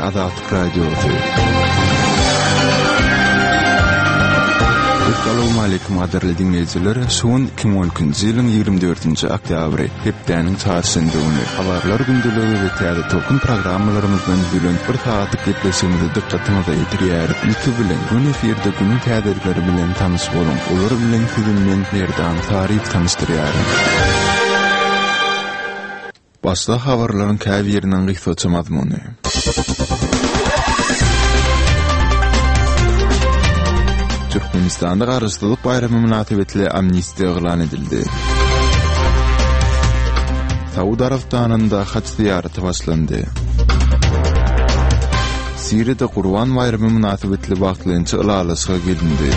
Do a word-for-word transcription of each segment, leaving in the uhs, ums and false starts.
Azadlık Radyosu. Assalamu alaykum qadarly dinleyijiler. Son iki bin on ikinji ýylyň ýygrimi dördünji oktýabry hepdäniň çarşyndygyny habarlar gündäligi we täze tokun programmalarymyzdan bilen bir saatlyk gepleşigimizi dikkatinize ýetirýär. YouTube bilen bu efirde günün täzeleri bilen tanış bolun. Olar bilen sizin men berdan taryp tanışdyrýarym. Başda habarlaryň käbir ýerinden gysgaça mazmuny. Türkmenistan'da Garaşdyrlyk bayramy münasibetli amnistiýa elan edildi. Saudi Arabistanynda haç ziýaraty başlandy. Siriýede Gurban bayramy münasibetli wagtlynça ılalaşyga gelindi.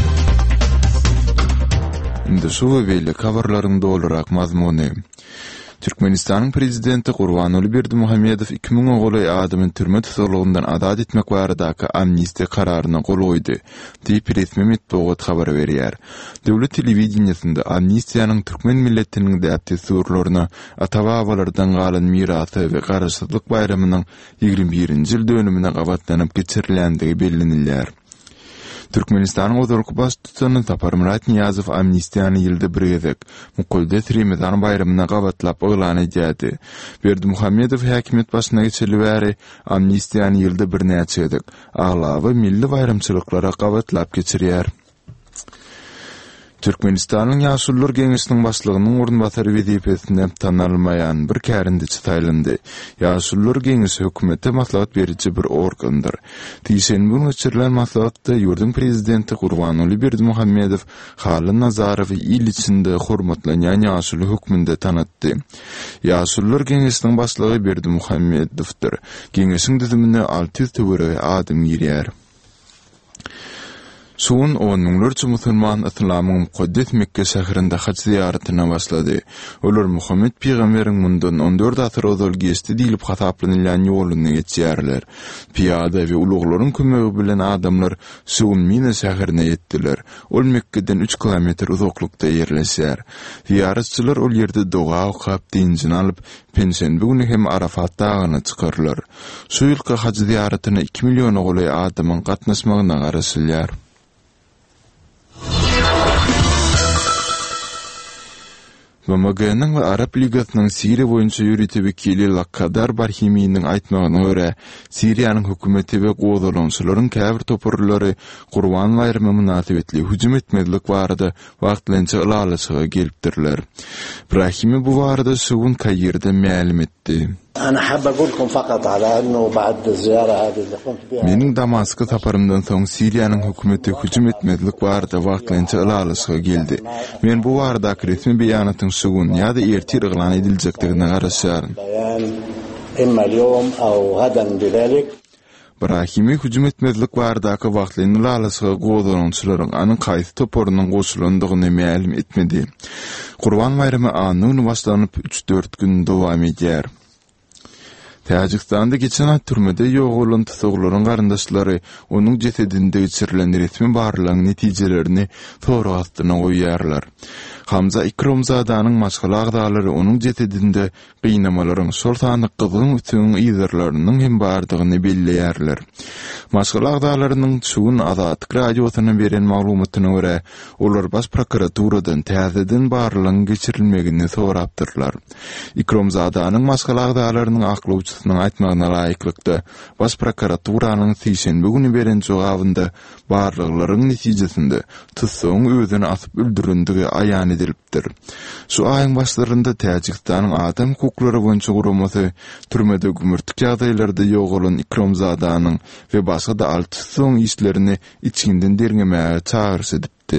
Indi şu we habarlaryň dolurak mazmuny. Türkmenistanyň prezidenti Gurbanuly Berdimuhammedow iki ming oğlay adamyň türme tutulygyndan azat etmek baradaky amnistiýa kararyna gol goýdy diýip resmi matbuat habar berýär. Döwlet telewizionyasynda amnistiýanyň türkmen milletiniň däpti surlaryna ata-babalardan galan mirasy we Garaşdyrlyk bayramynyň ýygrimi birinji ýyl dönümine gabatlanyp geçirilendigi bellenilýär. Türkmenistanyň ozurky baş tutany Taparmurat Niyazow amnistiýany ýylda bir gezek Mukuldes Ramazan bayramyna gabatlap elan edýärdi. Berdimuhammedow häkimet başyna geçirli bäri amnistiýany ýylda bir näçe gezek aglawy milli bayramçylyklara gabatlap geçirýär. Türkmenistanyň Ýaşullar Geňeşiniň başlygynyň ornbasary wezipesinde tanalmaýan bir kärindiçi taýlandy. Ýaşullar Geňeşi hökümete maslahat beriji bir organdyr. Diýsen bu geçirilen maslahatda ýurdun prezidenti Gurbanuly Berdimuhammedow Haly Nazarowy ýyl içinde hormatlanýan ýaşuly hökmünde tanatdy. Ýaşullar Geňeşiniň başlygy Berdimuhammedowdyr. Geňeşiň düzümine alty ýüz töwere adam girýär. Son on miňlerçe musulman Islamyň mukaddes Mekke şäherinde haç ziýaratyna başlady. Olar Muhammed peýgamberiň mundan on dört asyr ozal geçdi diýilip hasaplanýan ýoluny geçýärler. Piýada we uluglaryň kömegi bilen adamlar Suun Mina şäherine ýetdiler. Ol Mekkeden üç kilometr uzaklykda ýerleşýär. Ziyaretçiler ol ýerde doga okap diňjini alyp pensenbe güni hem Arafat dagyna çykarlar. Şu ýylky haç ziýaratyna iki million oğlay adamyň gatnaşmagyna garaşylýar. B M G'niň we Arap Ligasynyň Siriýa boýunça ýürüti wekili Lakadar Barhimiýiň aýtmagyna görä, Siriýanyň hökümeti we gozalançylaryň käbir toparlary Gurban bayramy münasibetli hüjüm etmezlik barada wagtlynça ılalaşyga gelipdirler. Barhimi bu barada şugun kaýyrda ma'lum etdi. أنا حابب أقول لكم فقط على أنه بعد الزيارة هذه اللي قمت بها. Mening Damask'a taparımdan soň Siriýanyň hökümeti hüjüm etmezlik barada wagtlynça ılalaşyga geldi. Men bu barada resmi beýanatyň şugun ýa-da ertir elan ediljekdigine garaşýarym. إما اليوم أو غدا بذلك. Barhimi hüjüm etmezlik baradaky wagtlyny ılalaşyga gozalançylaryň anyň gaýsy toparynyň goşulandygyny ma'lum etmedi. Gurban bayramy anyň başlanyp üç dört gün dowam edýär. Täjikistanda geçen ay türmede ýogulan tutuglaryň garyndaşlary onuň jesedinde geçirilen resmi barlygyň netijelerini toru astyna goýýarlar. Hamza Ikromzadanyň maşgala agdalary onuň jesedinde gynamalaryň şol sanyk gyzyň üçin ýyzarlarynyň hem bardygyny belleýärler. Maşgala agdalarynyň şugun Azadlyk Radiosyna beren maglumatyna görä, olar baş prokuraturadan täzeden barlygyň geçirilmegini sorapdyrlar. Ikromzadanyň maşgala agdalarynyň aklawçysynyň aýtmagyna laýyklykda baş prokuraturasyň Sişenbe güni beren jogabynda barlyklaryň netijesinde tutsaň özüni asyp öldürendigi aýan edilipdir. Şu aýyň başlarynda Täjikistanyň adam hukuklary boýunça guramasy türmede gümürtük ýagdaýlarda ýogulan Ikromzadanyň we başga da alty soň işlerini içinden derňemäge çağırys edipdi.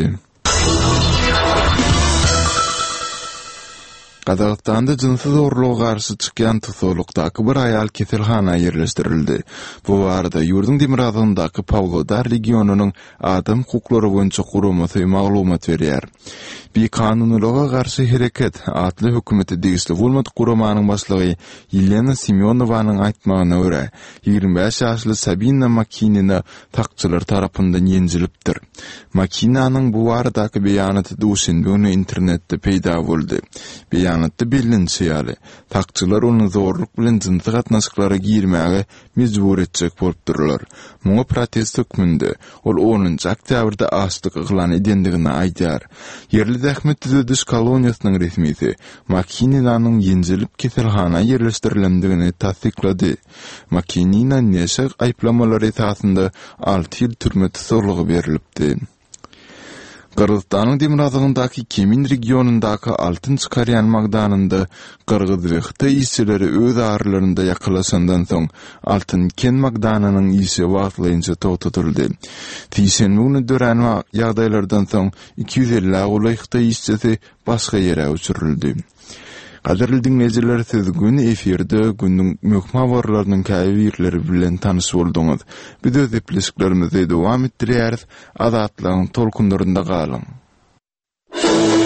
Qazaqstanda jinsy zorluğa garşy çykýan tutulukdaky bir aýal keselhana ýerleşdirildi. Bu barada ýurdun Demirazyndaky Pawlodar regionunyň adam hukuklary boýunça guramasy maglumat berýär. Bir kanunulyga garşy hereket adly hökümeti diýişli bolmady guramanyň başlygy Yelena Semyonowanyň aýtmagyna görä, ýygrimi beş ýaşly Sabina Makinina takçylar tarapyndan ýenjilipdir. Makinanyň bu baradaky beýanaty duşin bunu internetde peýda boldy. Beýan haýanatda bilinçi ýaly. Takçylar onu zorluk bilen jynty gatnaşyklara girmäge mejbur etjek bolup durlar. Muňa protest hökmünde ol onunçy oktýabrda açlyk yglan edendigini aýdýar. Yerli dähmet düzediş koloniýasynyň resmisi Makininaň ýenjilip keselhana ýerleşdirilendigini tasdiklady. Makinina neşe aýplamalary esasynda alty ýyl türme tutulgy berilipdi. Kırgızstanyň Demirazygyndaky Kemin regionundaky altynçy Karyan magdanynda Kırgız we Xitay işçileri öz arlarynda ýakalaşandan soň altyn ken magdanynyň işi wagtlaýynça toxtatyldy. Tiýsenmegini dören ýagdaýlardan soň iki yüz elli uly Xitay işçisi başga ýere uçurildi. Gaderli dinleyijiler, siz gün efirde gündüň möhüm habarlarynyň käbirleri bilen tanyş bolduňyz. Biz öz epleşiklerimizi dowam etdirýäris. Azatlygyň tolkunlarynda galyň.